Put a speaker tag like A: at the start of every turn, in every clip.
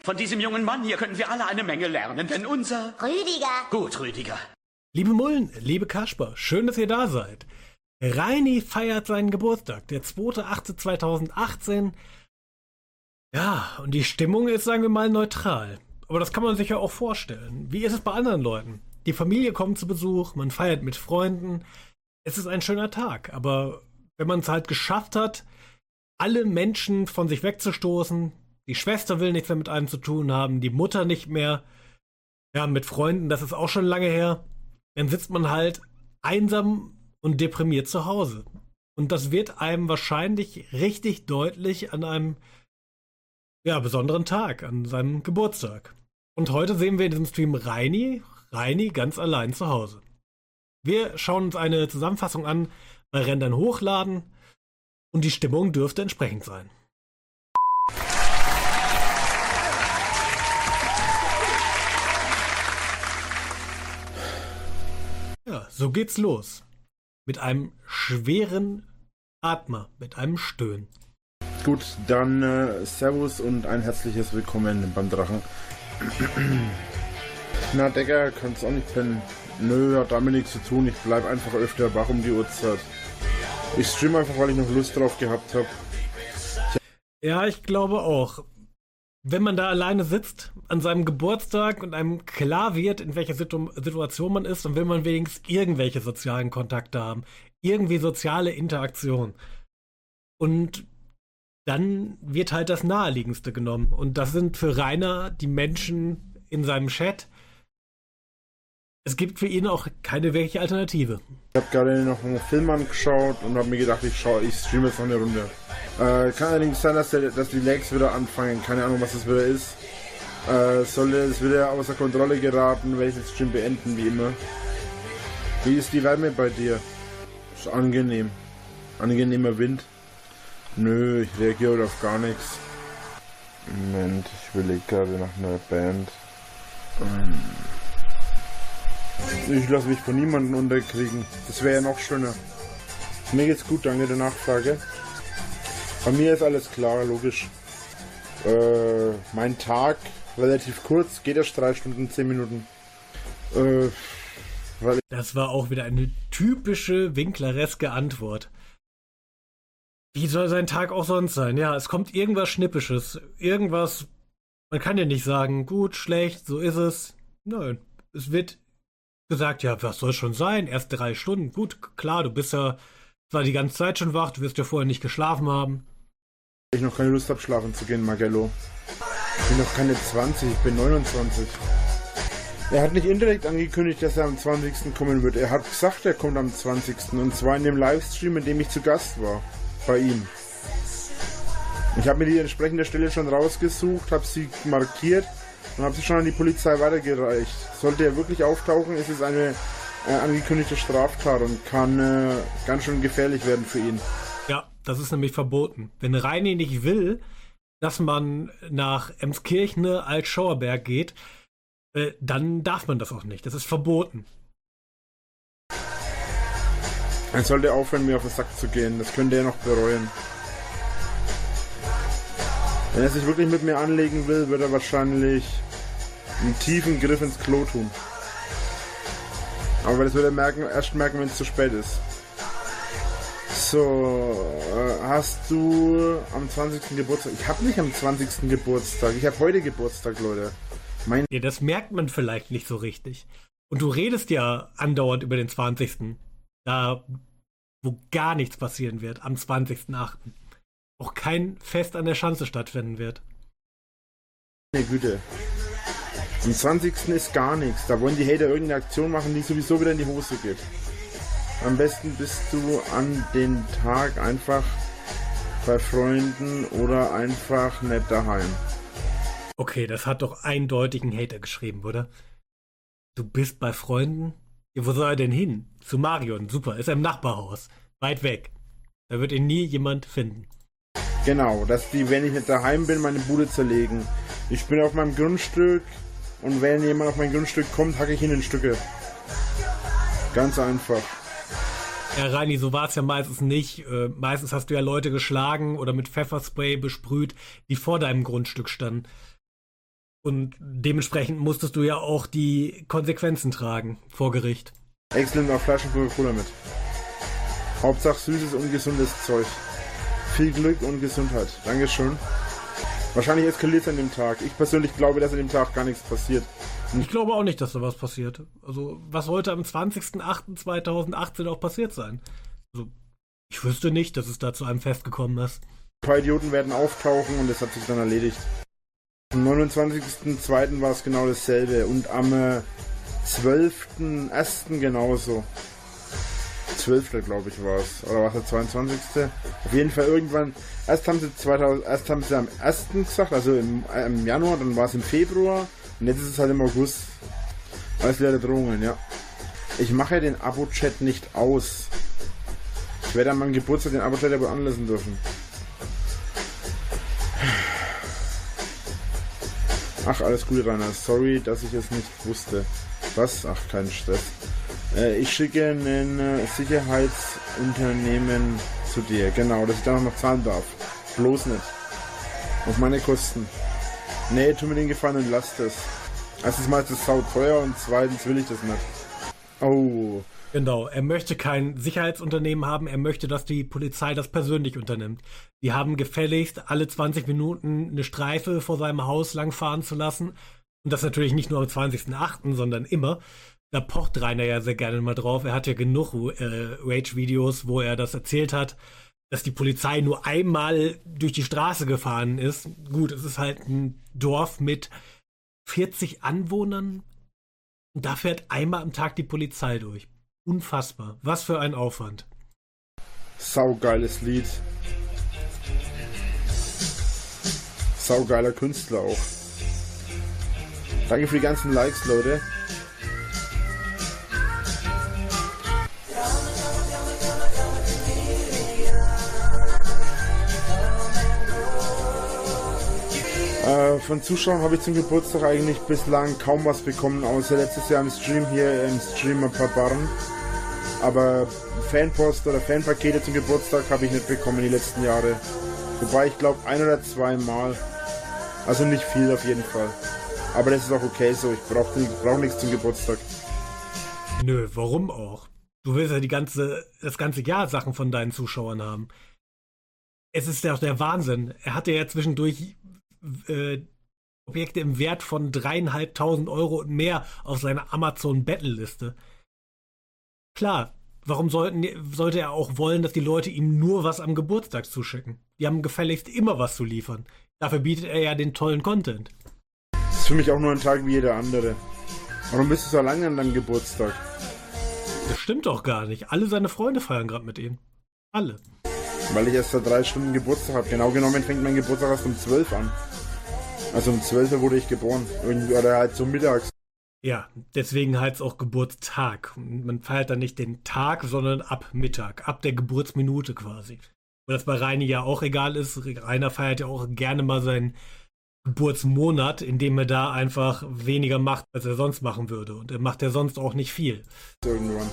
A: Von diesem jungen Mann hier können wir alle eine Menge lernen, denn unser...
B: Rüdiger.
A: Gut, Rüdiger.
C: Liebe Mullen, liebe Kasper, schön, dass ihr da seid. Reini feiert seinen Geburtstag, der 2.8.2018. Ja, und die Stimmung ist, sagen wir mal, neutral. Aber das kann man sich ja auch vorstellen. Wie ist es bei anderen Leuten? Die Familie kommt zu Besuch, man feiert mit Freunden. Es ist ein schöner Tag, aber wenn man es halt geschafft hat, alle Menschen von sich wegzustoßen, die Schwester will nichts mehr mit einem zu tun haben, die Mutter nicht mehr, ja, mit Freunden, das ist auch schon lange her, dann sitzt man halt einsam und deprimiert zu Hause. Und das wird einem wahrscheinlich richtig deutlich an einem, ja, besonderen Tag, an seinem Geburtstag. Und heute sehen wir in diesem Stream Reini ganz allein zu Hause. Wir schauen uns eine Zusammenfassung an bei Rendern hochladen und die Stimmung dürfte entsprechend sein. Ja, so geht's los. Mit einem schweren Atmer, mit einem Stöhnen.
D: Gut, dann Servus und ein herzliches Willkommen beim Drachen. Na, Digga, kannst auch nicht pennen. Nö, hat damit nichts zu tun. Ich bleib einfach öfter wach um die Uhrzeit. Ich stream einfach, weil ich noch Lust drauf gehabt habe.
C: Ja, ich glaube auch. Wenn man da alleine sitzt, an seinem Geburtstag und einem klar wird, in welcher Situation man ist, dann will man wenigstens irgendwelche sozialen Kontakte haben. Irgendwie soziale Interaktion. Und dann wird halt das Naheliegendste genommen. Und das sind für Rainer die Menschen in seinem Chat. Es gibt für ihn auch keine wirkliche Alternative.
D: Ich habe gerade noch einen Film angeschaut und habe mir gedacht, ich streame jetzt noch eine Runde. Kann allerdings sein, dass die Lags wieder anfangen. Keine Ahnung, was das wieder ist. Sollte es wieder außer Kontrolle geraten, werde ich den Stream beenden, wie immer. Wie ist die Wärme bei dir? Ist angenehm. Angenehmer Wind. Nö, ich reagiere auf gar nichts. Moment, ich überlege gerade nach einer Band. Ich lasse mich von niemandem unterkriegen. Das wäre ja noch schöner. Mir geht's gut, danke der Nachfrage. Bei mir ist alles klar, logisch. Mein Tag, relativ kurz, geht erst 3 Stunden, 10 Minuten.
C: Das war auch wieder eine typische winklereske Antwort. Wie soll sein Tag auch sonst sein? Ja, es kommt irgendwas Schnippisches. Irgendwas, man kann ja nicht sagen, gut, schlecht, so ist es. Nein, es wird gesagt, ja, was soll schon sein? Erst 3 Stunden. Gut, klar, du bist ja zwar die ganze Zeit schon wach, du wirst ja vorher nicht geschlafen haben.
D: Ich noch keine Lust habe, schlafen zu gehen, Magello. Ich bin noch keine 20, ich bin 29. Er hat nicht indirekt angekündigt, dass er am 20. kommen wird. Er hat gesagt, er kommt am 20. Und zwar in dem Livestream, in dem ich zu Gast war. Bei ihm. Ich habe mir die entsprechende Stelle schon rausgesucht, habe sie markiert und habe sie schon an die Polizei weitergereicht. Sollte er wirklich auftauchen, ist es eine angekündigte Straftat und kann ganz schön gefährlich werden für ihn.
C: Ja, das ist nämlich verboten. Wenn Reini nicht will, dass man nach Emskirchne Altschauerberg geht, dann darf man das auch nicht. Das ist verboten.
D: Er sollte aufhören, mir auf den Sack zu gehen. Das könnte er noch bereuen. Wenn er sich wirklich mit mir anlegen will, wird er wahrscheinlich einen tiefen Griff ins Klo tun. Aber das wird er erst merken, wenn es zu spät ist. So, hast du am 20. Geburtstag? Ich habe nicht am 20. Geburtstag. Ich habe heute Geburtstag, Leute.
C: Ja, das merkt man vielleicht nicht so richtig. Und du redest ja andauernd über den 20. Da, wo gar nichts passieren wird, am 20.08. Auch kein Fest an der Schanze stattfinden wird.
D: Meine Güte. Am 20. ist gar nichts. Da wollen die Hater irgendeine Aktion machen, die sowieso wieder in die Hose geht. Am besten bist du an den Tag einfach bei Freunden oder einfach nicht daheim.
C: Okay, das hat doch eindeutig ein Hater geschrieben, oder? Du bist bei Freunden? Ja, wo soll er denn hin? Zu Marion, super, ist er im Nachbarhaus. Weit weg. Da wird ihn nie jemand finden.
D: Genau, dass die, wenn ich nicht daheim bin, meine Bude zerlegen. Ich bin auf meinem Grundstück und wenn jemand auf mein Grundstück kommt, hacke ich ihn in Stücke. Ganz einfach.
C: Ja, Reini, so war es ja meistens nicht. Meistens hast du ja Leute geschlagen oder mit Pfefferspray besprüht, die vor deinem Grundstück standen. Und dementsprechend musstest du ja auch die Konsequenzen tragen vor Gericht.
D: Excellent auf Flaschen Coca-Cola mit. Hauptsache süßes und gesundes Zeug. Viel Glück und Gesundheit. Dankeschön. Wahrscheinlich eskaliert es an dem Tag. Ich persönlich glaube, dass an dem Tag gar nichts passiert.
C: Ich glaube auch nicht, dass da was passiert. Also, was sollte am 20.08.2018 auch passiert sein? Also, ich wüsste nicht, dass es da zu einem Fest gekommen ist.
D: Ein paar Idioten werden auftauchen und das hat sich dann erledigt. Am 29.02. war es genau dasselbe und am 12.01. genauso. 12. glaube ich war es. Oder war es der 22.? Auf jeden Fall irgendwann. Erst haben sie am 1. gesagt, also im Januar, dann war es im Februar und jetzt ist es halt im August. Alles leere Drohungen, ja. Ich mache den Abo-Chat nicht aus. Ich werde an meinem Geburtstag den Abo-Chat aber anlassen dürfen. Ach, alles Gute, Rainer. Sorry, dass ich es nicht wusste. Was? Ach, kein Stress. Ich schicke ein Sicherheitsunternehmen zu dir. Genau, dass ich da noch zahlen darf. Bloß nicht. Auf meine Kosten. Nee, tu mir den Gefallen und lass das. Erstens mal ist das sau teuer und zweitens will ich das nicht. Oh.
C: Genau, er möchte kein Sicherheitsunternehmen haben, er möchte, dass die Polizei das persönlich unternimmt. Die haben gefälligst alle 20 Minuten eine Streife vor seinem Haus langfahren zu lassen. Und das natürlich nicht nur am 20.08., sondern immer. Da pocht Rainer ja sehr gerne mal drauf. Er hat ja genug Rage-Videos, wo er das erzählt hat, dass die Polizei nur einmal durch die Straße gefahren ist. Gut, es ist halt ein Dorf mit 40 Anwohnern. Und da fährt einmal am Tag die Polizei durch. Unfassbar. Was für ein Aufwand.
D: Saugeiles Lied. Saugeiler Künstler auch. Danke für die ganzen Likes, Leute. Von Zuschauern habe ich zum Geburtstag eigentlich bislang kaum was bekommen, außer letztes Jahr im Stream hier, im Stream ein paar Barren. Aber Fanpost oder Fanpakete zum Geburtstag habe ich nicht bekommen die letzten Jahre. Wobei ich glaube 1 oder 2 Mal. Also nicht viel auf jeden Fall. Aber das ist auch okay so, ich brauch nichts zum Geburtstag.
C: Nö, warum auch? Du willst ja das ganze Jahr Sachen von deinen Zuschauern haben. Es ist ja auch der Wahnsinn. Er hatte ja zwischendurch Objekte im Wert von 3.500 Euro und mehr auf seiner Amazon-Battle-Liste. Klar, warum sollte er auch wollen, dass die Leute ihm nur was am Geburtstag zuschicken? Die haben gefälligst immer was zu liefern. Dafür bietet er ja den tollen Content.
D: Das ist für mich auch nur ein Tag wie jeder andere. Warum bist du so lange an deinem Geburtstag?
C: Das stimmt doch gar nicht. Alle seine Freunde feiern gerade mit ihm. Alle.
D: Weil ich erst seit 3 Stunden Geburtstag habe. Genau genommen fängt mein Geburtstag erst um 12 an. Also um 12 wurde ich geboren. Oder halt so mittags.
C: Ja, deswegen heißt es auch Geburtstag. Man feiert dann nicht den Tag, sondern ab Mittag. Ab der Geburtsminute quasi. Und das bei Reini ja auch egal ist. Rainer feiert ja auch gerne mal seinen Geburtsmonat, indem er da einfach weniger macht, als er sonst machen würde. Und er macht ja sonst auch nicht viel.
D: Irgendwann.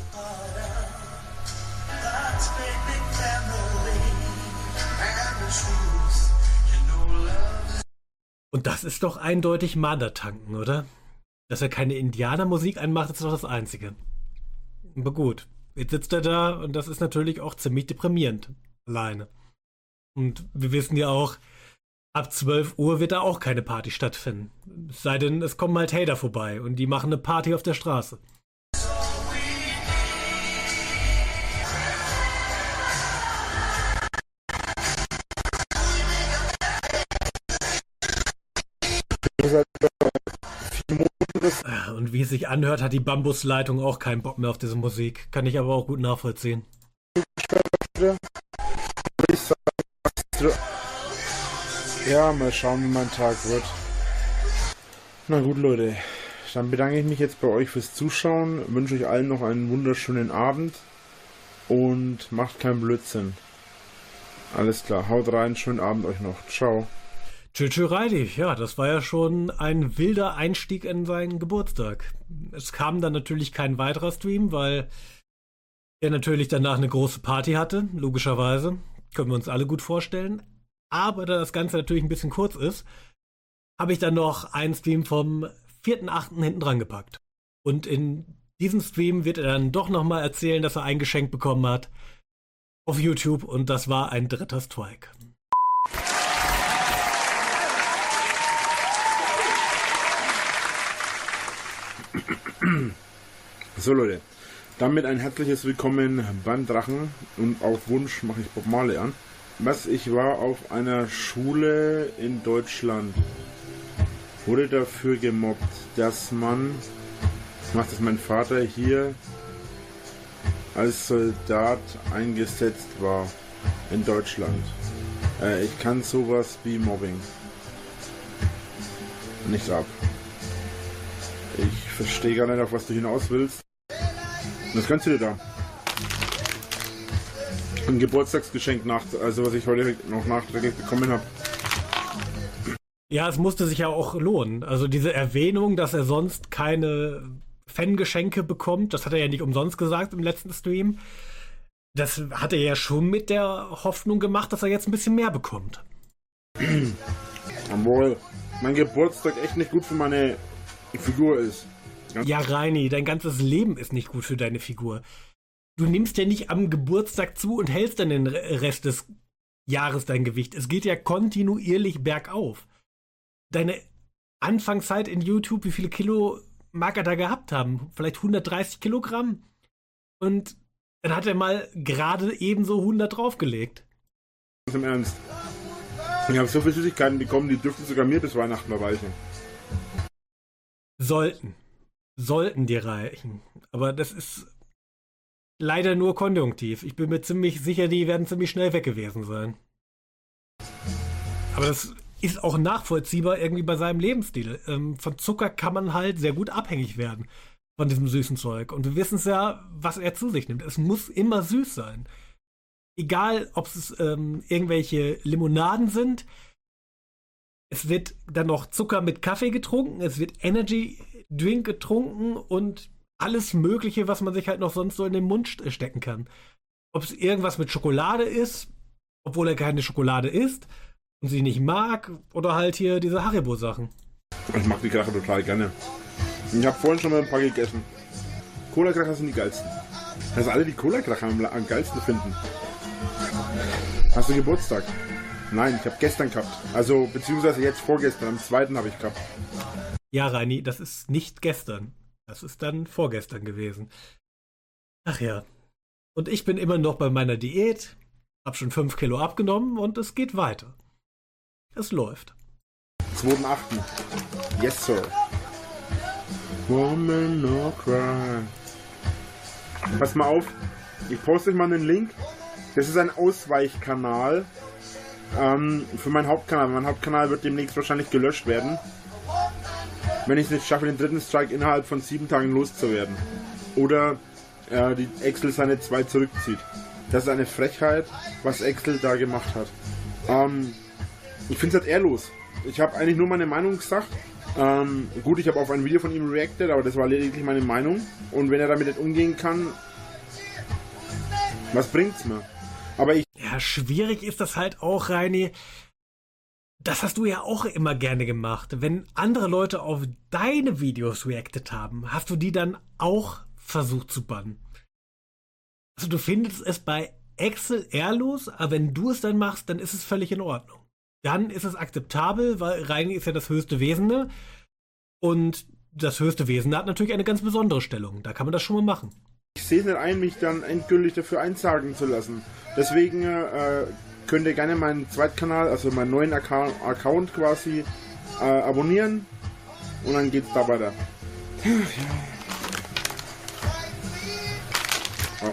C: Und das ist doch eindeutig Mana-Tanken, oder? Dass er keine Indianermusik einmacht, ist doch das Einzige. Aber gut, jetzt sitzt er da und das ist natürlich auch ziemlich deprimierend. Alleine. Und wir wissen ja auch, ab 12 Uhr wird da auch keine Party stattfinden. Es sei denn, es kommen halt Hater vorbei und die machen eine Party auf der Straße. Und wie es sich anhört, hat die Bambusleitung auch keinen Bock mehr auf diese Musik. Kann ich aber auch gut nachvollziehen.
D: Ja, mal schauen, wie mein Tag wird. Na gut, Leute. Dann bedanke ich mich jetzt bei euch fürs Zuschauen. Wünsche euch allen noch einen wunderschönen Abend. Und macht keinen Blödsinn. Alles klar, haut rein. Schönen Abend euch noch. Ciao.
C: Tschüss, Reidi. Ja, das war ja schon ein wilder Einstieg in seinen Geburtstag. Es kam dann natürlich kein weiterer Stream, weil er natürlich danach eine große Party hatte, logischerweise. Können wir uns alle gut vorstellen. Aber da das Ganze natürlich ein bisschen kurz ist, habe ich dann noch einen Stream vom 4.8. hinten dran gepackt. Und in diesem Stream wird er dann doch nochmal erzählen, dass er ein Geschenk bekommen hat auf YouTube und das war ein 3. Strike.
D: So Leute, damit ein herzliches Willkommen beim Drachen und auf Wunsch mache ich Bob Marley an. Ich war auf einer Schule in Deutschland, wurde dafür gemobbt, dass mein Vater hier als Soldat eingesetzt war in Deutschland. Ich kann sowas wie Mobbing nicht ab. Ich verstehe gar nicht, auf was du hinaus willst. Was kannst du dir da? Ein Geburtstagsgeschenk was ich heute noch nachträglich bekommen habe.
C: Ja, es musste sich ja auch lohnen. Also diese Erwähnung, dass er sonst keine Fangeschenke bekommt, das hat er ja nicht umsonst gesagt im letzten Stream. Das hat er ja schon mit der Hoffnung gemacht, dass er jetzt ein bisschen mehr bekommt.
D: Obwohl mein Geburtstag echt nicht gut für meine Figur ist.
C: Ja, Reini, dein ganzes Leben ist nicht gut für deine Figur. Du nimmst ja nicht am Geburtstag zu und hältst dann den Rest des Jahres dein Gewicht. Es geht ja kontinuierlich bergauf. Deine Anfangszeit in YouTube, wie viele Kilo mag er da gehabt haben? Vielleicht 130 Kilogramm? Und dann hat er mal gerade ebenso 100 draufgelegt.
D: Im Ernst. Ich habe so viele Süßigkeiten bekommen, die dürften sogar mir bis Weihnachten erreichen. Sollten dir reichen. Aber das ist leider nur konjunktiv. Ich bin mir ziemlich sicher, die werden ziemlich schnell weg gewesen sein. Aber das ist auch nachvollziehbar irgendwie bei seinem Lebensstil. Von Zucker kann man halt sehr gut abhängig werden. Von diesem süßen Zeug. Und wir wissen es ja, was er zu sich nimmt. Es muss immer süß sein. Egal, ob es irgendwelche Limonaden sind. Es wird dann noch Zucker mit Kaffee getrunken. Es wird Energy Drink getrunken und alles Mögliche, was man sich halt noch sonst so in den Mund stecken kann. Ob es irgendwas mit Schokolade ist, obwohl er keine Schokolade isst und sie nicht mag, oder halt hier diese Haribo-Sachen. Ich mag die Kracher total gerne. Ich habe vorhin schon mal ein paar gegessen. Cola-Kracher sind die geilsten. Also alle, die Cola-Kracher am geilsten finden. Hast du Geburtstag? Nein, ich habe gestern gehabt. Also, beziehungsweise jetzt vorgestern, am 2. habe ich gehabt.
C: Ja, Reini, das ist nicht gestern. Das ist dann vorgestern gewesen. Ach ja. Und ich bin immer noch bei meiner Diät, hab schon 5 Kilo abgenommen und es geht weiter. Es läuft.
D: 2.8. Yes, sir. Woman no cry. Pass mal auf, ich poste euch mal einen Link. Das ist ein Ausweichkanal für meinen Hauptkanal. Mein Hauptkanal wird demnächst wahrscheinlich gelöscht werden. Wenn ich es nicht schaffe, den 3. Strike innerhalb von 7 Tagen loszuwerden. Oder die Excel seine 2 zurückzieht. Das ist eine Frechheit, was Excel da gemacht hat. Ich finde es halt ehrlos. Ich habe eigentlich nur meine Meinung gesagt. Gut, ich habe auf ein Video von ihm reacted, aber das war lediglich meine Meinung. Und wenn er damit nicht umgehen kann, was bringt's mir? Aber
C: ja, schwierig ist das halt auch, Reini. Das hast du ja auch immer gerne gemacht. Wenn andere Leute auf deine Videos reacted haben, hast du die dann auch versucht zu bannen. Also du findest es bei Excel ehrlos, aber wenn du es dann machst, dann ist es völlig in Ordnung. Dann ist es akzeptabel, weil Reini ist ja das höchste Wesene. Und das höchste Wesene hat natürlich eine ganz besondere Stellung. Da kann man das schon mal machen.
D: Ich sehe es nicht ein, mich dann endgültig dafür einsagen zu lassen. Deswegen könnt ihr gerne meinen Zweitkanal, also meinen neuen Account quasi abonnieren. Und dann geht's da weiter. Oh.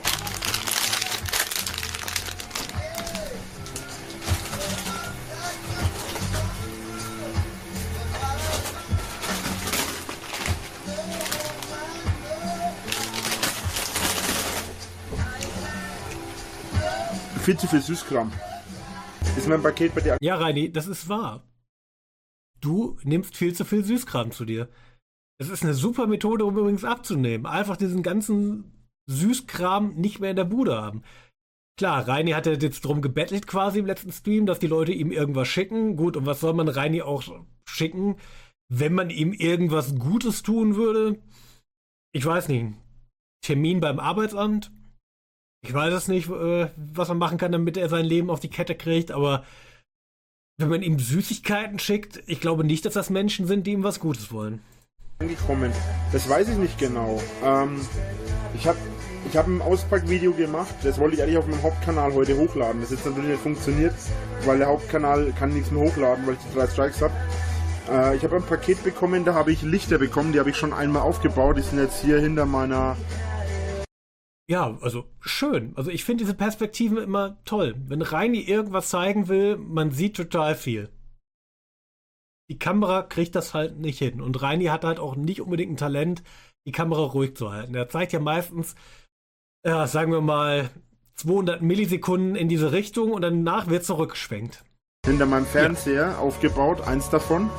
D: Viel zu viel Süßkram. Ist mein Paket bei dir?
C: Ja, Reini, das ist wahr. Du nimmst viel zu viel Süßkram zu dir. Das ist eine super Methode, um übrigens abzunehmen. Einfach diesen ganzen Süßkram nicht mehr in der Bude haben. Klar, Reini hatte jetzt drum gebettelt quasi im letzten Stream, dass die Leute ihm irgendwas schicken. Gut, und was soll man Reini auch schicken, wenn man ihm irgendwas Gutes tun würde? Ich weiß nicht. Termin beim Arbeitsamt? Ich weiß es nicht, was man machen kann, damit er sein Leben auf die Kette kriegt, aber wenn man ihm Süßigkeiten schickt, ich glaube nicht, dass das Menschen sind, die ihm was Gutes wollen.
D: Angekommen. Das weiß ich nicht genau. Ich hab ein Auspackvideo gemacht, das wollte ich eigentlich auf meinem Hauptkanal heute hochladen. Das ist jetzt natürlich nicht funktioniert, weil der Hauptkanal kann nichts mehr hochladen, weil ich die 3 Strikes habe. Ich habe ein Paket bekommen, da habe ich Lichter bekommen, die habe ich schon einmal aufgebaut. Die sind jetzt hier hinter meiner...
C: Ja, also schön. Also ich finde diese Perspektiven immer toll. Wenn Reini irgendwas zeigen will, man sieht total viel. Die Kamera kriegt das halt nicht hin. Und Reini hat halt auch nicht unbedingt ein Talent, die Kamera ruhig zu halten. Er zeigt ja meistens, ja, sagen wir mal, 200 Millisekunden in diese Richtung und danach wird zurückgeschwenkt.
D: Hinter meinem Fernseher aufgebaut, eins davon.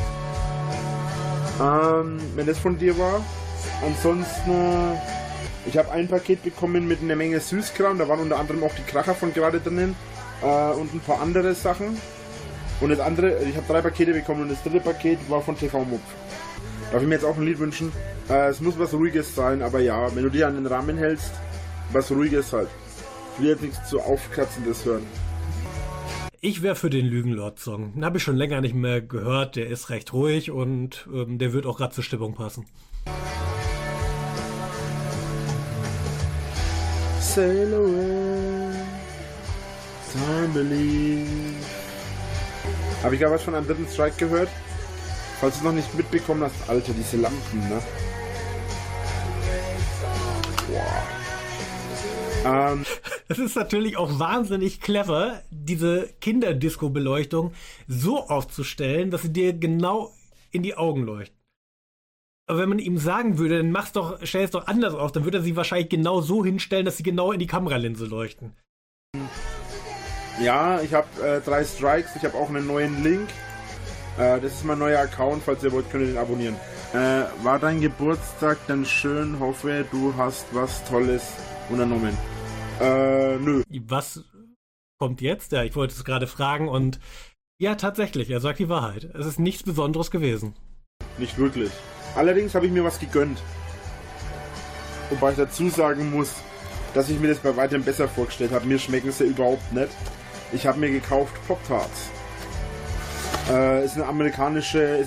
D: Wenn das von dir war. Ansonsten, ich habe ein Paket bekommen mit einer Menge Süßkram. Da waren unter anderem auch die Kracher von gerade drinnen und ein paar andere Sachen. Und das andere, ich habe 3 Pakete bekommen und das dritte Paket war von TV Mupf. Darf ich mir jetzt auch ein Lied wünschen? Es muss was Ruhiges sein, aber ja, wenn du dich an den Rahmen hältst, was Ruhiges halt. Ich will jetzt nichts zu Aufkratzendes hören.
C: Ich wäre für den Lügenlord-Song. Den habe ich schon länger nicht mehr gehört. Der ist recht ruhig und der wird auch gerade zur Stimmung passen.
D: Sail away, time believe. Habe ich ja was von einem dritten Strike gehört? Falls du es noch nicht mitbekommen hast, Alter, diese Lampen, ne? Wow.
C: Das ist natürlich auch wahnsinnig clever, diese Kinderdisco-Beleuchtung so aufzustellen, dass sie dir genau in die Augen leuchten. Aber wenn man ihm sagen würde, dann stell es doch anders auf, dann würde er sie wahrscheinlich genau so hinstellen, dass sie genau in die Kameralinse leuchten.
D: Ja, ich habe 3 Strikes, ich habe auch einen neuen Link. Das ist mein neuer Account, falls ihr wollt, könnt ihr den abonnieren. War dein Geburtstag denn schön? Hoffe, du hast was Tolles unternommen. Nö.
C: Was kommt jetzt? Ja, ich wollte es gerade fragen und ja, tatsächlich, er sagt die Wahrheit. Es ist nichts Besonderes gewesen.
D: Nicht wirklich. Allerdings habe ich mir was gegönnt. Wobei ich dazu sagen muss, dass ich mir das bei weitem besser vorgestellt habe. Mir schmecken sie überhaupt nicht. Ich habe mir gekauft Pop-Tarts. Ist ein amerikanisches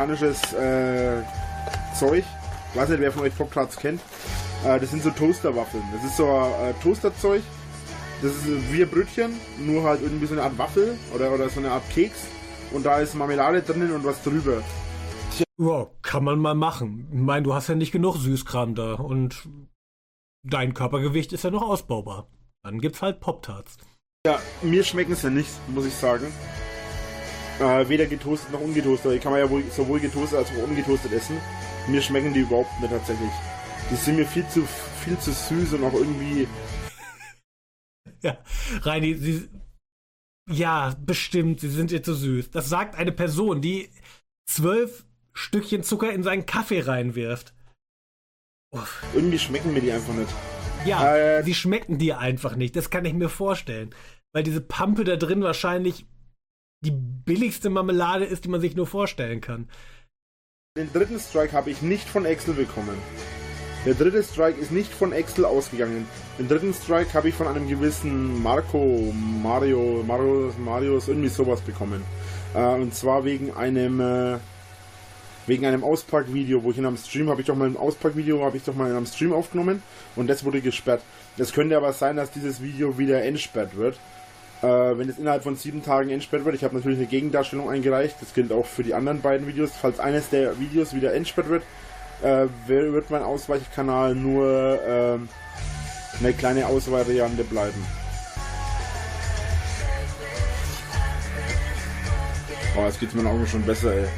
D: Zeug. Ich weiß nicht, wer von euch Pop-Tarts kennt. Das sind so Toasterwaffeln. Das ist so ein Toasterzeug. Das ist wie ein Brötchen, nur halt irgendwie so eine Art Waffel oder so eine Art Keks. Und da ist Marmelade drinnen und was drüber.
C: Ja, kann man mal machen. Ich meine, du hast ja nicht genug Süßkram da und dein Körpergewicht ist ja noch ausbaubar. Dann gibt's halt Pop-Tarts.
D: Ja, mir schmecken sie nicht, muss ich sagen. Weder getoastet noch ungetoastet. Die kann man ja wohl sowohl getoastet als auch ungetoastet essen. Mir schmecken die überhaupt nicht tatsächlich. Die sind mir viel zu süß und auch irgendwie...
C: Ja, Reini, ja, bestimmt, sie sind ihr zu süß. Das sagt eine Person, die 12 Stückchen Zucker in seinen Kaffee reinwirft.
D: Uff. Irgendwie schmecken mir die einfach nicht.
C: Ja, sie schmecken dir einfach nicht, das kann ich mir vorstellen. Weil diese Pampe da drin wahrscheinlich die billigste Marmelade ist, die man sich nur vorstellen kann.
D: Den dritten Strike habe ich nicht von Excel bekommen. Der dritte Strike ist nicht von Excel ausgegangen. Den dritten Strike habe ich von einem gewissen Marius, irgendwie sowas bekommen. Und zwar wegen einem Auspackvideo, wo ich in einem Stream habe ich doch mal in einem Stream aufgenommen und das wurde gesperrt. Es könnte aber sein, dass dieses Video wieder entsperrt wird. Wenn es innerhalb von 7 Tagen entsperrt wird, ich habe natürlich eine Gegendarstellung eingereicht, das gilt auch für die anderen beiden Videos. Falls eines der Videos wieder entsperrt wird, wird mein Ausweichkanal nur eine kleine Ausvariante bleiben. Oh, jetzt geht's meinen Augen schon besser, ey.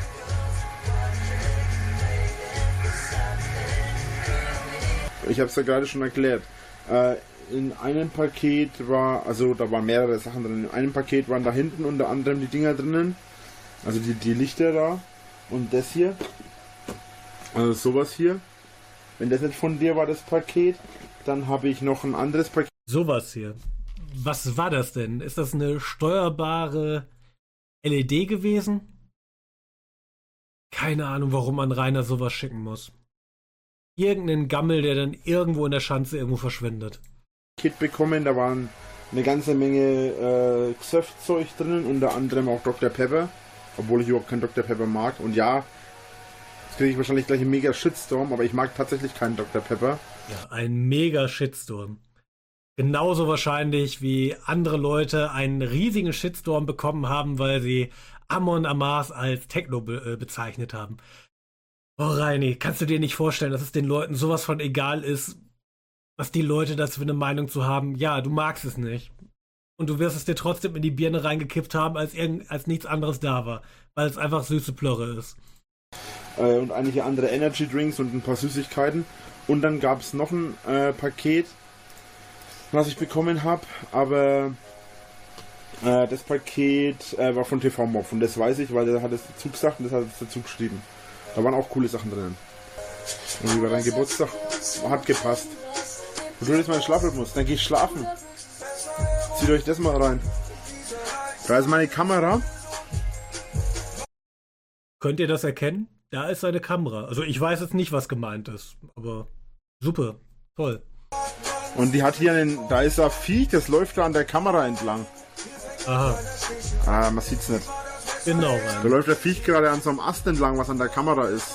D: Ich habe es ja gerade schon erklärt. In einem Paket da waren mehrere Sachen drin. In einem Paket waren da hinten unter anderem die Dinger drinnen. Also die Lichter da. Und das hier. Also sowas hier. Wenn das nicht von dir war, das Paket, dann habe ich noch ein anderes Paket.
C: Sowas hier. Was war das denn? Ist das eine steuerbare LED gewesen? Keine Ahnung, warum man Rainer sowas schicken muss. Irgendeinen Gammel, der dann irgendwo in der Schanze irgendwo verschwindet.
D: Kit bekommen, da waren eine ganze Menge Gesöff-Zeug drin, unter anderem auch Dr. Pepper, obwohl ich überhaupt keinen Dr. Pepper mag. Und ja, jetzt kriege ich wahrscheinlich gleich einen mega Shitstorm, aber ich mag tatsächlich keinen Dr. Pepper.
C: Ja, ein mega Shitstorm. Genauso wahrscheinlich wie andere Leute einen riesigen Shitstorm bekommen haben, weil sie Amon Amarth als Techno bezeichnet haben. Oh Reini, kannst du dir nicht vorstellen, dass es den Leuten sowas von egal ist, was die Leute dazu für eine Meinung zu haben? Ja, du magst es nicht. Und du wirst es dir trotzdem in die Birne reingekippt haben, als nichts anderes da war. Weil es einfach süße Plörre ist.
D: Und einige andere Energy Drinks und ein paar Süßigkeiten. Und dann gab es noch ein Paket, was ich bekommen habe. Aber das Paket war von TV Mob. Und das weiß ich, weil der hat es dazu gesagt und das hat es dazu geschrieben. Da waren auch coole Sachen drin. Und über dein Geburtstag hat gepasst. Und du jetzt mal Schlafrhythmus, dann geh ich schlafen. Zieht euch das mal rein. Da ist meine Kamera.
C: Könnt ihr das erkennen? Da ist seine Kamera. Also ich weiß jetzt nicht, was gemeint ist. Aber super, toll.
D: Und die hat hier da ist ein Viech, das läuft da an der Kamera entlang.
C: Aha.
D: Man sieht's nicht.
C: Genau,
D: Da läuft der Viech gerade an so einem Ast entlang, was an der Kamera ist.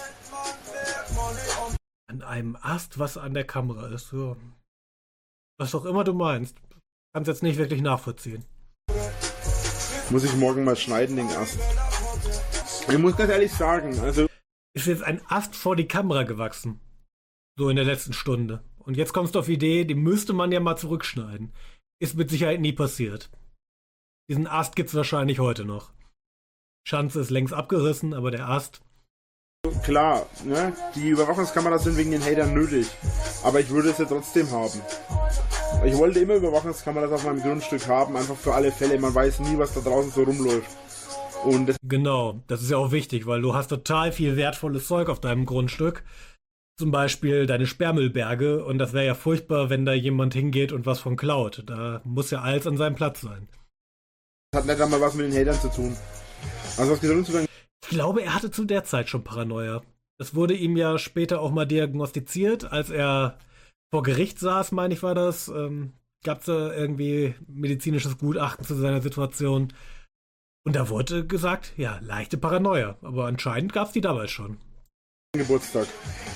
C: An einem Ast, was an der Kamera ist. Ja. Was auch immer du meinst. Kannst jetzt nicht wirklich nachvollziehen.
D: Muss ich morgen mal schneiden, den Ast. Ich muss ganz ehrlich sagen, also...
C: Ist jetzt ein Ast vor die Kamera gewachsen. So in der letzten Stunde. Und jetzt kommst du auf die Idee, den müsste man ja mal zurückschneiden. Ist mit Sicherheit nie passiert. Diesen Ast gibt's wahrscheinlich heute noch. Schanze ist längst abgerissen, aber der Ast...
D: Klar, ne? Die Überwachungskameras sind wegen den Hatern nötig. Aber ich würde es ja trotzdem haben. Ich wollte immer Überwachungskameras auf meinem Grundstück haben, einfach für alle Fälle. Man weiß nie, was da draußen so rumläuft. Und
C: genau, das ist ja auch wichtig, weil du hast total viel wertvolles Zeug auf deinem Grundstück. Zum Beispiel deine Sperrmüllberge. Und das wäre ja furchtbar, wenn da jemand hingeht und was von klaut. Da muss ja alles an seinem Platz sein.
D: Das hat nicht einmal was mit den Hatern zu tun. Also was geht zu
C: Ich glaube, er hatte zu der Zeit schon Paranoia. Das wurde ihm ja später auch mal diagnostiziert, als er vor Gericht saß, meine ich war das. Gab es da irgendwie medizinisches Gutachten zu seiner Situation. Und da wurde gesagt, ja, leichte Paranoia. Aber anscheinend gab es die damals schon.
D: Geburtstag.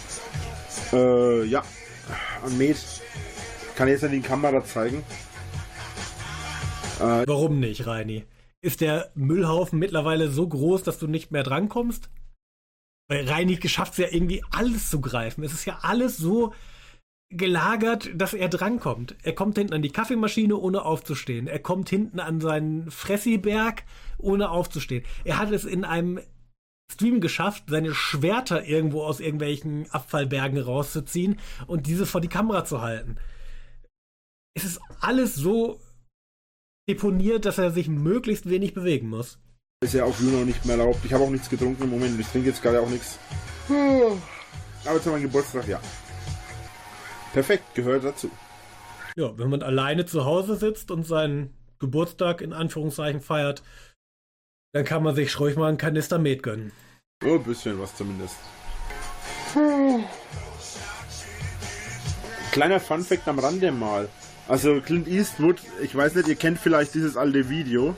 D: Ja. An Med. Kann ich jetzt in die Kamera zeigen?
C: Warum nicht, Reini? Ist der Müllhaufen mittlerweile so groß, dass du nicht mehr drankommst? Weil Reini schafft es ja irgendwie alles zu greifen. Es ist ja alles so gelagert, dass er drankommt. Er kommt hinten an die Kaffeemaschine, ohne aufzustehen. Er kommt hinten an seinen Fressiberg, ohne aufzustehen. Er hat es in einem Stream geschafft, seine Schwerter irgendwo aus irgendwelchen Abfallbergen rauszuziehen und diese vor die Kamera zu halten. Es ist alles so deponiert, dass er sich möglichst wenig bewegen muss.
D: Ist ja auf Juno nicht mehr erlaubt. Ich habe auch nichts getrunken im Moment. Ich trinke jetzt gerade auch nichts. Aber zu meinem Geburtstag, ja. Perfekt, gehört dazu.
C: Ja, wenn man alleine zu Hause sitzt und seinen Geburtstag in Anführungszeichen feiert, dann kann man sich ruhig mal einen Kanister Met gönnen.
D: Oh, ein bisschen was zumindest. Kleiner Funfact am Rande mal. Also Clint Eastwood, ich weiß nicht, ihr kennt vielleicht dieses alte Video.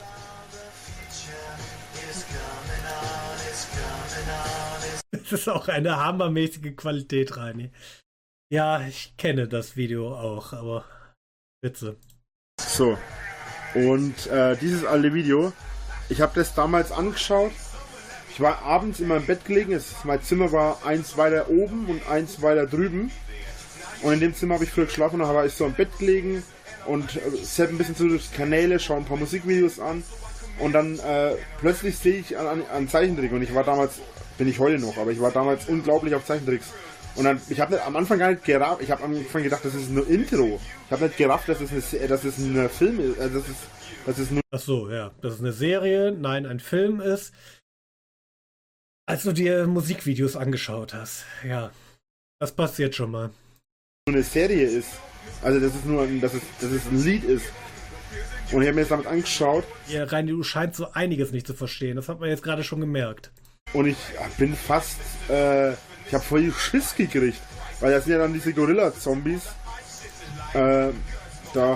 C: Das ist auch eine hammermäßige Qualität, Reini. Ja, ich kenne das Video auch, aber bitte.
D: So, und dieses alte Video, ich habe das damals angeschaut. Ich war abends in meinem Bett gelegen, mein Zimmer war eins weiter oben und eins weiter drüben. Und in dem Zimmer habe ich früher geschlafen und da war ich so im Bett gelegen und zapp ein bisschen durch die Kanäle, schaue ein paar Musikvideos an und dann plötzlich sehe ich einen Zeichentrick und ich war damals, bin ich heute noch, aber ich war damals unglaublich auf Zeichentricks. Und dann, ich habe am Anfang gar nicht gerafft, ich habe am Anfang gedacht, das ist nur Intro. Ich habe nicht gerafft, dass es ein Film ist, das ist nur...
C: Ach so, ja, dass es eine Serie, nein, ein Film ist. Als du dir Musikvideos angeschaut hast, ja, das passiert schon mal.
D: Eine Serie ist. Also dass es nur dass es ein Lied ist. Und ich habe mir das damit angeschaut.
C: Ja, Reini, du scheinst so einiges nicht zu verstehen. Das hat man jetzt gerade schon gemerkt.
D: Und ich bin fast, ich habe voll Schiss gekriegt. Weil das sind ja dann diese Gorilla-Zombies. Da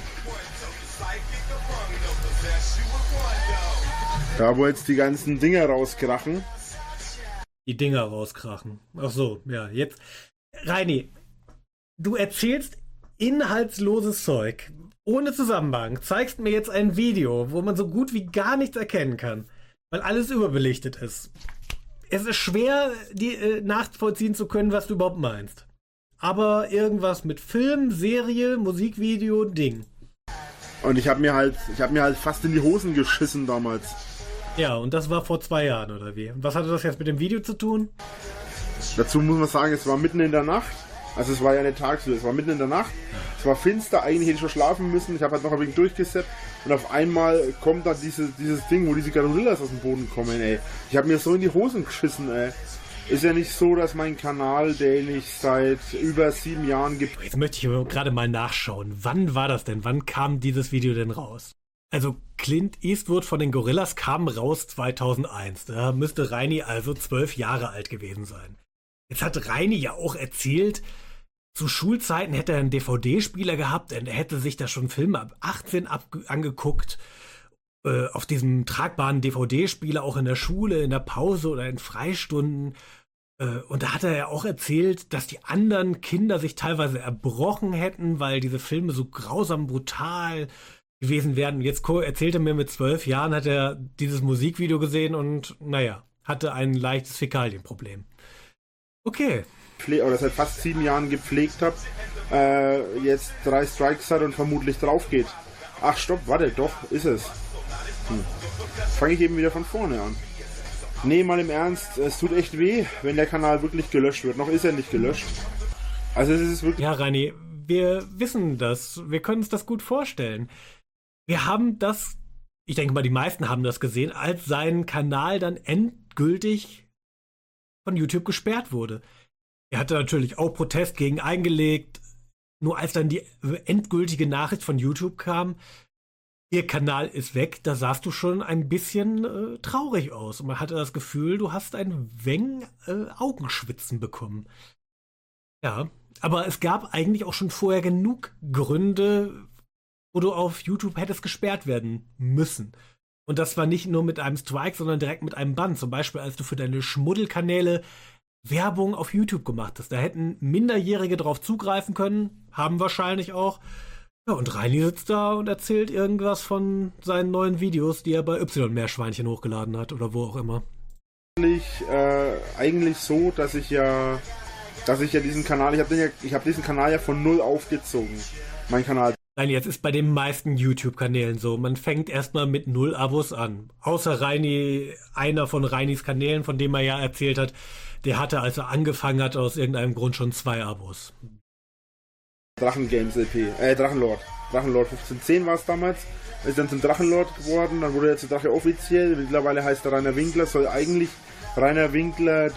D: wo jetzt die ganzen Dinger rauskrachen.
C: Die Dinger rauskrachen. Ach so, ja, jetzt. Reini, du erzählst inhaltsloses Zeug. Ohne Zusammenhang. Zeigst mir jetzt ein Video, wo man so gut wie gar nichts erkennen kann. Weil alles überbelichtet ist. Es ist schwer, nachvollziehen zu können, was du überhaupt meinst. Aber irgendwas mit Film, Serie, Musikvideo, Ding.
D: Und ich hab mir halt fast in die Hosen geschissen damals.
C: Ja, und das war vor 2 Jahren, oder wie? Und was hatte das jetzt mit dem Video zu tun?
D: Dazu muss man sagen, es war mitten in der Nacht. Also es war ja nicht tagsüber, es war mitten in der Nacht. Es war finster, eigentlich hätte ich schon schlafen müssen. Ich habe halt noch ein wenig durchgesetzt. Und auf einmal kommt da dieses Ding, wo diese Gorillas aus dem Boden kommen, ey. Ich habe mir so in die Hosen geschissen, ey. Ist ja nicht so, dass mein Kanal, den ich seit über 7 Jahren gibt.
C: Jetzt möchte ich aber gerade mal nachschauen. Wann war das denn? Wann kam dieses Video denn raus? Also Clint Eastwood von den Gorillas kam raus 2001. Da müsste Reini also 12 Jahre alt gewesen sein. Jetzt hat Reini ja auch erzählt, zu Schulzeiten hätte er einen DVD-Spieler gehabt und er hätte sich da schon Filme ab 18 angeguckt. Auf diesem tragbaren DVD-Spieler, auch in der Schule, in der Pause oder in Freistunden. Und da hat er ja auch erzählt, dass die anderen Kinder sich teilweise erbrochen hätten, weil diese Filme so grausam brutal gewesen wären. Jetzt erzählt er mir, mit 12 Jahren hat er dieses Musikvideo gesehen und, naja, hatte ein leichtes Fäkalienproblem. Okay.
D: Oder seit fast 7 Jahren gepflegt habe, jetzt 3 Strikes hat und vermutlich drauf geht. Ach stopp, warte, doch, ist es. Fange ich eben wieder von vorne an. Nee, mal im Ernst, es tut echt weh, wenn der Kanal wirklich gelöscht wird. Noch ist er nicht gelöscht. Also es ist wirklich...
C: Ja, Reini, wir wissen das. Wir können uns das gut vorstellen. Wir haben das, ich denke mal, die meisten haben das gesehen, als sein Kanal dann endgültig von YouTube gesperrt wurde. Er hatte natürlich auch Protest gegen eingelegt. Nur als dann die endgültige Nachricht von YouTube kam, Ihr Kanal ist weg, da sahst du schon ein bisschen traurig aus. Und man hatte das Gefühl, du hast ein wenig Augenschwitzen bekommen. Ja, aber es gab eigentlich auch schon vorher genug Gründe, wo du auf YouTube hättest gesperrt werden müssen. Und das war nicht nur mit einem Strike, sondern direkt mit einem Bann. Zum Beispiel, als du für deine Schmuddelkanäle Werbung auf YouTube gemacht hast. Da hätten Minderjährige drauf zugreifen können, haben wahrscheinlich auch. Ja, und Reini sitzt da und erzählt irgendwas von seinen neuen Videos, die er bei Y-Meerschweinchen hochgeladen hat oder wo auch immer.
D: Eigentlich so, dass ich ja diesen Kanal, ich habe diesen Kanal ja von 0 aufgezogen. Mein Kanal.
C: Nein, jetzt ist bei den meisten YouTube-Kanälen so. Man fängt erstmal mit 0 Abos an. Außer Reini, einer von Reinis Kanälen, von dem er ja erzählt hat, der hatte, als er angefangen hat, aus irgendeinem Grund schon 2 Abos.
D: Drachengames LP, Drachenlord. Drachenlord 1510 war es damals. Ist dann zum Drachenlord geworden, dann wurde er zu Drache offiziell. Mittlerweile heißt er Rainer Winkler, soll eigentlich Rainer Winkler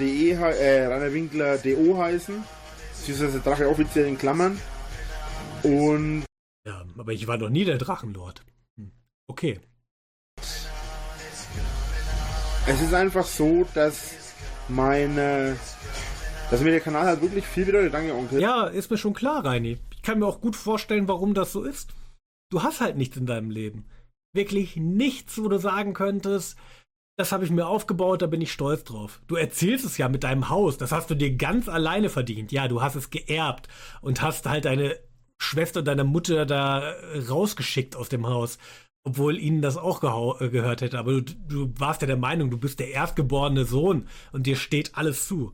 D: DO heißen. Beziehungsweise Drache offiziell in Klammern. Und
C: ja, aber ich war noch nie der Drachenlord. Okay.
D: Es ist einfach so, dass mir der Kanal halt wirklich viel bedeutet. Danke, Onkel.
C: Ja, ist mir schon klar, Reini. Ich kann mir auch gut vorstellen, warum das so ist. Du hast halt nichts in deinem Leben. Wirklich nichts, wo du sagen könntest, das habe ich mir aufgebaut, da bin ich stolz drauf. Du erzählst es ja mit deinem Haus, das hast du dir ganz alleine verdient. Ja, du hast es geerbt und hast halt deine Schwester und deine Mutter da rausgeschickt aus dem Haus, obwohl ihnen das auch gehört hätte. Aber du warst ja der Meinung, du bist der erstgeborene Sohn und dir steht alles zu.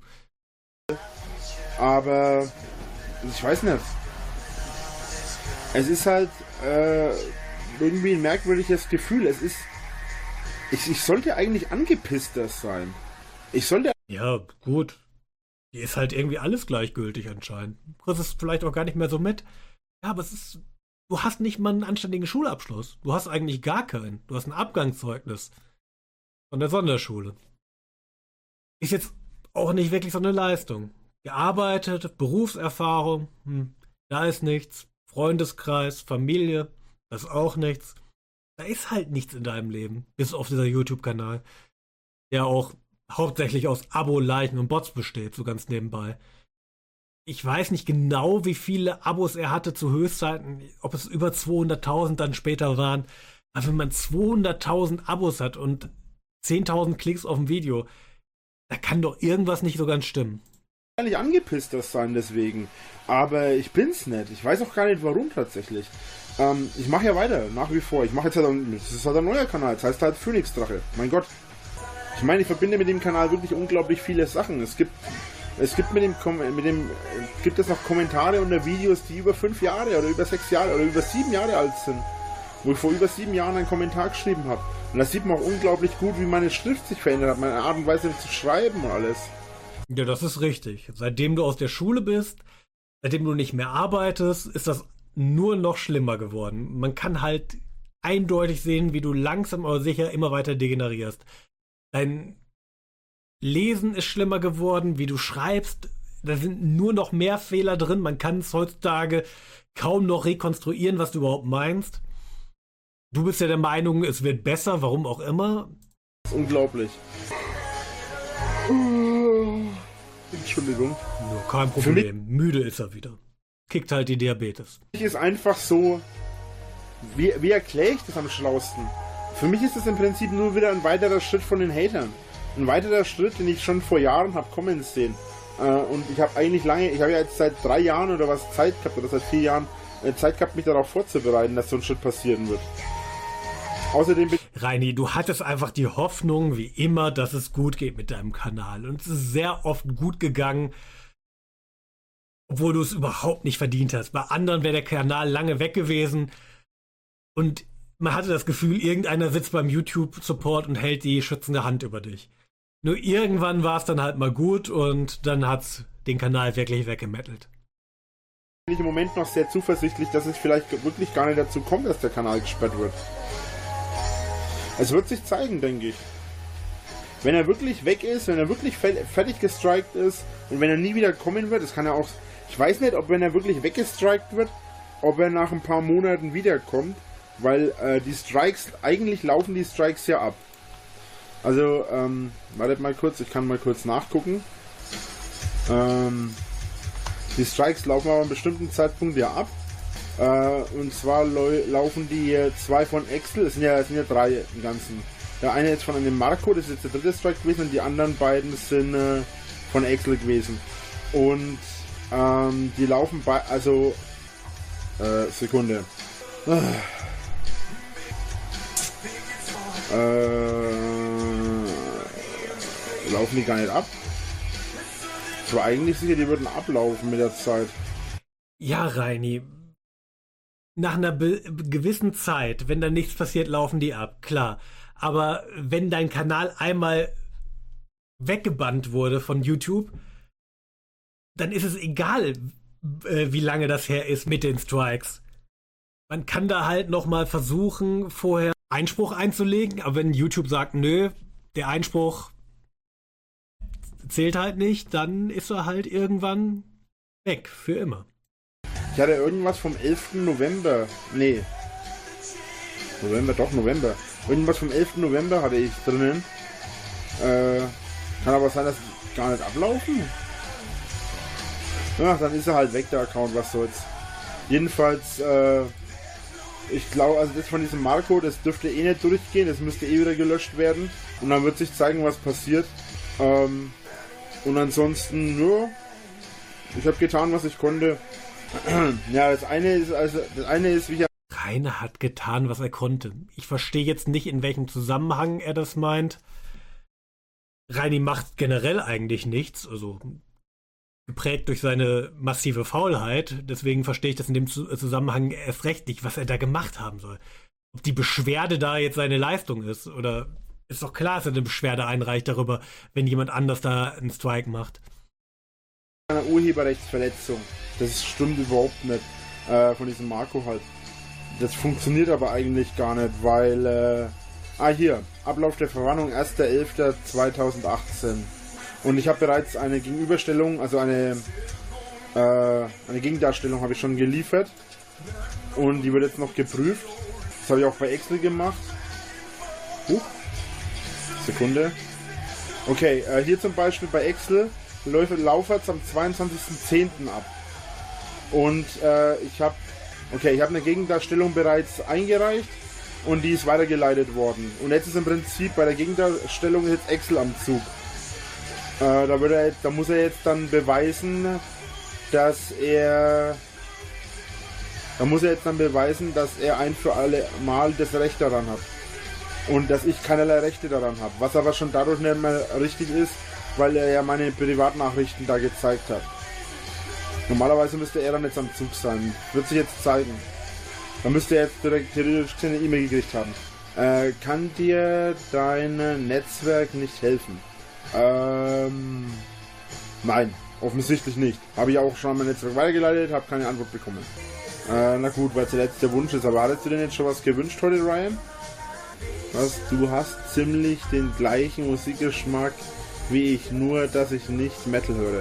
D: Aber ich weiß nicht. Es ist halt irgendwie ein merkwürdiges Gefühl. Es ist. Ich sollte eigentlich angepisster sein.
C: Ja, gut. Hier ist halt irgendwie alles gleichgültig anscheinend. Du kriegst es vielleicht auch gar nicht mehr so mit. Ja, aber du hast nicht mal einen anständigen Schulabschluss. Du hast eigentlich gar keinen. Du hast ein Abgangszeugnis von der Sonderschule. Ist jetzt auch nicht wirklich so eine Leistung. Gearbeitet, Berufserfahrung, da ist nichts. Freundeskreis, Familie, das ist auch nichts. Da ist halt nichts in deinem Leben, bis auf dieser YouTube-Kanal, der auch hauptsächlich aus Abo-Leichen und Bots besteht, so ganz nebenbei. Ich weiß nicht genau, wie viele Abos er hatte zu Höchstzeiten, ob es über 200.000 dann später waren. Aber wenn man 200.000 Abos hat und 10.000 Klicks auf ein Video, da kann doch irgendwas nicht so ganz stimmen.
D: Nicht angepisst das sein deswegen, aber ich bin's nicht. Ich weiß auch gar nicht warum tatsächlich. Ich mache ja weiter, nach wie vor. Ich mache jetzt halt, das ist halt ein neuer Kanal, das heißt halt Phoenix Drache. Mein Gott. Ich meine, ich verbinde mit dem Kanal wirklich unglaublich viele Sachen. Es gibt gibt es noch Kommentare unter Videos, die über 5 Jahre oder über 6 Jahre oder über 7 Jahre alt sind. Wo ich vor über 7 Jahren einen Kommentar geschrieben habe. Und da sieht man auch unglaublich gut, wie meine Schrift sich verändert hat, meine Art und Weise zu schreiben und alles.
C: Ja, das ist richtig. Seitdem du aus der Schule bist, seitdem du nicht mehr arbeitest, ist das nur noch schlimmer geworden. Man kann halt eindeutig sehen, wie du langsam aber sicher immer weiter degenerierst. Dein Lesen ist schlimmer geworden, wie du schreibst. Da sind nur noch mehr Fehler drin. Man kann es heutzutage kaum noch rekonstruieren, was du überhaupt meinst. Du bist ja der Meinung, es wird besser, warum auch immer.
D: Das ist unglaublich. Entschuldigung.
C: Nur kein Problem. Müde ist er wieder. Kickt halt die Diabetes.
D: Für mich ist einfach so, wie erkläre ich das am schlausten? Für mich ist das im Prinzip nur wieder ein weiterer Schritt von den Hatern. Ein weiterer Schritt, den ich schon vor Jahren habe kommen sehen. Und ich habe ja jetzt seit 3 Jahren oder was Zeit gehabt, oder seit 4 Jahren Zeit gehabt, mich darauf vorzubereiten, dass so ein Schritt passieren wird. Außerdem
C: Reini, du hattest einfach die Hoffnung, wie immer, dass es gut geht mit deinem Kanal. Und es ist sehr oft gut gegangen, obwohl du es überhaupt nicht verdient hast. Bei anderen wäre der Kanal lange weg gewesen. Und man hatte das Gefühl, irgendeiner sitzt beim YouTube-Support und hält die schützende Hand über dich. Nur irgendwann war es dann halt mal gut und dann hat's den Kanal wirklich weggemettelt.
D: Bin ich im Moment noch sehr zuversichtlich, dass es vielleicht wirklich gar nicht dazu kommt, dass der Kanal gesperrt wird. Es wird sich zeigen, denke ich. Wenn er wirklich weg ist, wenn er wirklich fertig gestrikt ist und wenn er nie wieder kommen wird, das kann er auch. Ich weiß nicht, ob wenn er wirklich weggestrikt wird, ob er nach ein paar Monaten wiederkommt, weil die Strikes, eigentlich laufen die Strikes ja ab. Also, wartet mal kurz, ich kann mal kurz nachgucken. Die Strikes laufen aber an einem bestimmten Zeitpunkt ja ab. Und zwar laufen die 2 von Excel, es sind ja 3 im Ganzen. Der eine ist von einem Marco, das ist jetzt der 3. Strike gewesen, und die anderen beiden sind von Excel gewesen. Und die laufen Sekunde. Laufen die gar nicht ab? Ich war eigentlich sicher, die würden ablaufen mit der Zeit.
C: Ja, Reini. Nach einer gewissen Zeit, wenn da nichts passiert, laufen die ab, klar. Aber wenn dein Kanal einmal weggebannt wurde von YouTube, dann ist es egal, wie lange das her ist mit den Strikes. Man kann da halt nochmal versuchen, vorher Einspruch einzulegen, aber wenn YouTube sagt, nö, der Einspruch zählt halt nicht, dann ist er halt irgendwann weg, für immer.
D: Ich hatte irgendwas vom 11. November. Nee. November. Irgendwas vom 11. November hatte ich drinnen. Kann aber sein, dass gar nicht ablaufen. Ja, dann ist er halt weg, der Account, was soll's. Jedenfalls, ich glaube, also das von diesem Marco, das dürfte eh nicht durchgehen, das müsste eh wieder gelöscht werden. Und dann wird sich zeigen, was passiert. Und ansonsten, ja, ich habe getan, was ich konnte. Ja, das eine ist, wie ich...
C: Rainer hat getan, was er konnte. Ich verstehe jetzt nicht, in welchem Zusammenhang er das meint. Reini macht generell eigentlich nichts, also geprägt durch seine massive Faulheit. Deswegen verstehe ich das in dem Zusammenhang erst recht nicht, was er da gemacht haben soll. Ob die Beschwerde da jetzt seine Leistung ist, oder ist doch klar, dass er eine Beschwerde einreicht darüber, wenn jemand anders da einen Strike macht.
D: Eine Urheberrechtsverletzung. Das stimmt überhaupt nicht. Von diesem Marco halt. Das funktioniert aber eigentlich gar nicht, weil... hier. Ablauf der Verwarnung 1.11.2018. Und ich habe bereits eine Gegenüberstellung, also eine Gegendarstellung habe ich schon geliefert. Und die wird jetzt noch geprüft. Das habe ich auch bei Excel gemacht. Sekunde. Okay, hier zum Beispiel bei Excel laufert's am 22.10. ab. Und ich habe eine Gegendarstellung bereits eingereicht und die ist weitergeleitet worden. Und jetzt ist im Prinzip bei der Gegendarstellung jetzt Excel am Zug. Da muss er jetzt dann beweisen, dass er ein für alle Mal das Recht daran hat. Und dass ich keinerlei Rechte daran habe. Was aber schon dadurch nicht mehr richtig ist, weil er ja meine Privatnachrichten da gezeigt hat. Normalerweise müsste er dann jetzt am Zug sein. Wird sich jetzt zeigen. Dann müsste er jetzt direkt theoretisch eine E-Mail gekriegt haben. Kann dir dein Netzwerk nicht helfen? Nein, offensichtlich nicht. Habe ich auch schon an mein Netzwerk weitergeleitet, habe keine Antwort bekommen. Na gut, weil es der letzte Wunsch ist. Aber hattest du denn jetzt schon was gewünscht heute, Ryan? Du hast ziemlich den gleichen Musikgeschmack wie ich, nur dass ich nicht Metal höre.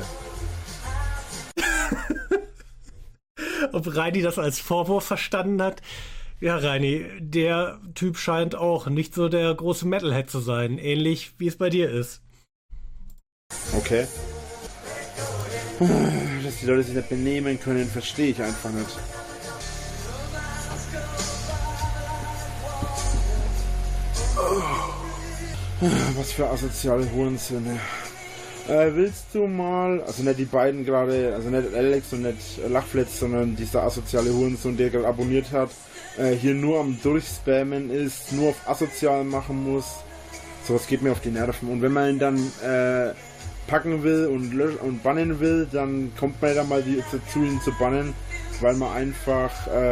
C: Ob Reini das als Vorwurf verstanden hat? Ja, Reini, der Typ scheint auch nicht so der große Metalhead zu sein. Ähnlich wie es bei dir ist.
D: Okay. Dass die Leute sich nicht benehmen können, verstehe ich einfach nicht. Was für asoziale Hurensöhne. Willst du mal, also nicht die beiden gerade, also nicht Alex und nicht Lachfletz, sondern dieser asoziale Hurensohn, der gerade abonniert hat, hier nur am Durchspammen ist, nur auf asozial machen muss. Sowas geht mir auf die Nerven. Und wenn man ihn dann packen will und bannen will, dann kommt man dann mal dazu, ihn zu bannen, weil man einfach,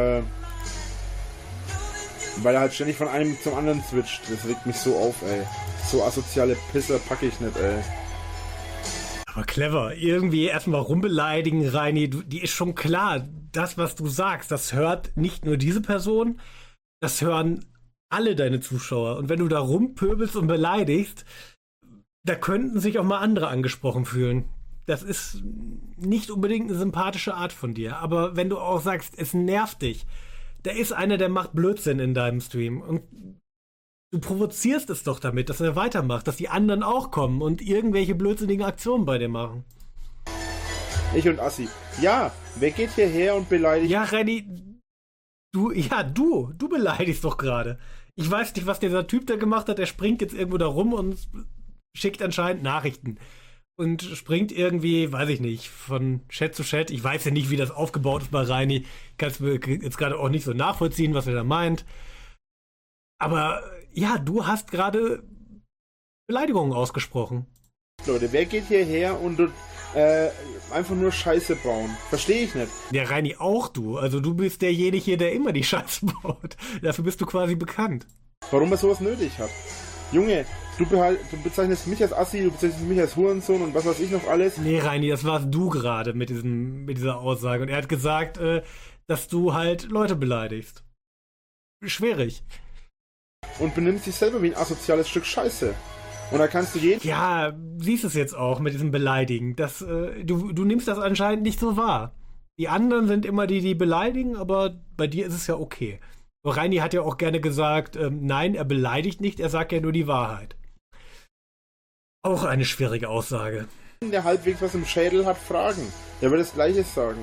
D: weil er halt ständig von einem zum anderen switcht. Das regt mich so auf, ey. So asoziale Pisser packe ich nicht, ey.
C: Aber clever. Irgendwie erstmal rumbeleidigen, Reini. Die ist schon klar. Das, was du sagst, das hört nicht nur diese Person, das hören alle deine Zuschauer. Und wenn du da rumpöbelst und beleidigst, da könnten sich auch mal andere angesprochen fühlen. Das ist nicht unbedingt eine sympathische Art von dir. Aber wenn du auch sagst, es nervt dich, da ist einer, der macht Blödsinn in deinem Stream. Und du provozierst es doch damit, dass er weitermacht, dass die anderen auch kommen und irgendwelche blödsinnigen Aktionen bei dir machen.
D: Ich und Assi. Ja, wer geht hierher und beleidigt?
C: Ja, Reini, du beleidigst doch gerade. Ich weiß nicht, was dieser Typ da gemacht hat. Der springt jetzt irgendwo da rum und schickt anscheinend Nachrichten. Und springt irgendwie, weiß ich nicht, von Chat zu Chat. Ich weiß ja nicht, wie das aufgebaut ist bei Reini. Kannst du jetzt gerade auch nicht so nachvollziehen, was er da meint. Aber ja, du hast gerade Beleidigungen ausgesprochen.
D: Leute, wer geht hierher und einfach nur Scheiße bauen? Verstehe ich nicht.
C: Ja, Reini, auch du. Also du bist derjenige, der immer die Scheiße baut. Dafür bist du quasi bekannt.
D: Warum er sowas nötig hat? Junge, du bezeichnest mich als Assi, du bezeichnest mich als Hurensohn und was weiß ich noch alles.
C: Nee, Reini, das warst du gerade mit dieser Aussage. Und er hat gesagt, dass du halt Leute beleidigst. Schwierig.
D: Und benimmst dich selber wie ein asoziales Stück Scheiße. Und da kannst du jeden...
C: Ja, siehst es jetzt auch mit diesem Beleidigen. Du nimmst das anscheinend nicht so wahr. Die anderen sind immer die beleidigen, aber bei dir ist es ja okay. Reini hat ja auch gerne gesagt, nein, er beleidigt nicht, er sagt ja nur die Wahrheit. Auch eine schwierige Aussage.
D: Der halbwegs was im Schädel hat, fragen. Der wird das Gleiche sagen.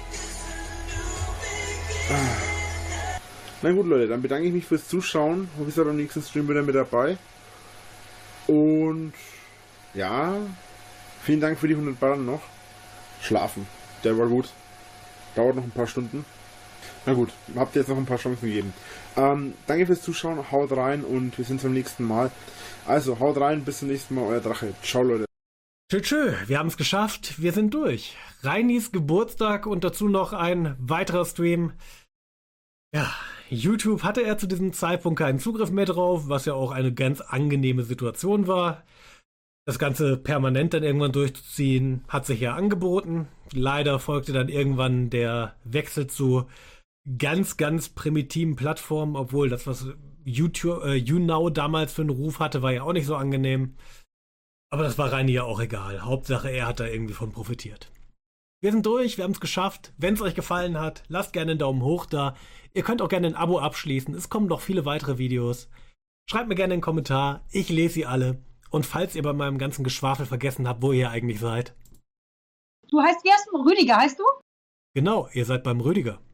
D: Na gut, Leute, dann bedanke ich mich fürs Zuschauen. Hoffe, ich seid beim nächsten Stream wieder mit dabei. Und ja, vielen Dank für die 100 Ballern noch. Schlafen, der war gut. Dauert noch ein paar Stunden. Na gut, habt ihr jetzt noch ein paar Chancen gegeben. Danke fürs Zuschauen, haut rein und wir sehen uns beim nächsten Mal. Also, haut rein, bis zum nächsten Mal, euer Drache. Ciao, Leute.
C: Tschö, wir haben es geschafft, wir sind durch. Reinis Geburtstag und dazu noch ein weiterer Stream. Ja, YouTube hatte er zu diesem Zeitpunkt keinen Zugriff mehr drauf, was ja auch eine ganz angenehme Situation war. Das Ganze permanent dann irgendwann durchzuziehen, hat sich ja angeboten. Leider folgte dann irgendwann der Wechsel zu ganz, ganz primitiven Plattformen, obwohl das, was YouTube, YouNow damals für einen Ruf hatte, war ja auch nicht so angenehm. Aber das war Reini ja auch egal. Hauptsache, er hat da irgendwie von profitiert. Wir sind durch, wir haben es geschafft. Wenn es euch gefallen hat, lasst gerne einen Daumen hoch da. Ihr könnt auch gerne ein Abo abschließen. Es kommen noch viele weitere Videos. Schreibt mir gerne einen Kommentar. Ich lese sie alle. Und falls ihr bei meinem ganzen Geschwafel vergessen habt, wo ihr eigentlich seid.
B: Du heißt, wie heißt du? Rüdiger heißt du?
C: Genau, ihr seid beim Rüdiger.